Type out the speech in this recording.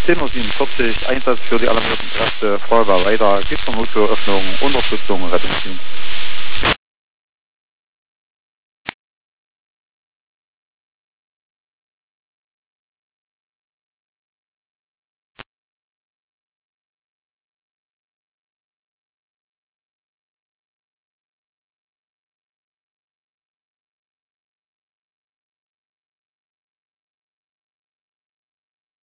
10:47 Einsatz für die alarmierten Kräfte, Feuerwehr weiter, geht zur Notfallöffnung, Unterstützung, Rettungsdienst.